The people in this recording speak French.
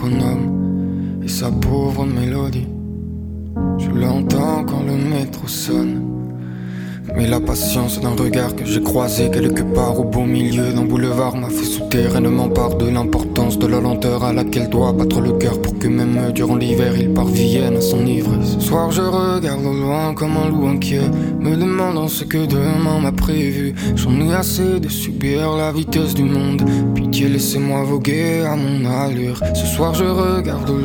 métronome et sa pauvre mélodie. Je l'entends quand le métro sonne. Mais la patience d'un regard que j'ai croisé quelque part au beau milieu d'un boulevard m'a fait souterrainement part de l'importance de la lenteur à laquelle doit battre le cœur pour que même durant l'hiver il parvienne à s'enivrer. Ce soir je regarde au loin comme un loup inquiet, me demandant ce que demain m'a prévu. J'en ai assez de subir la vitesse du monde, pitié laissez-moi voguer à mon allure. Ce soir je regarde au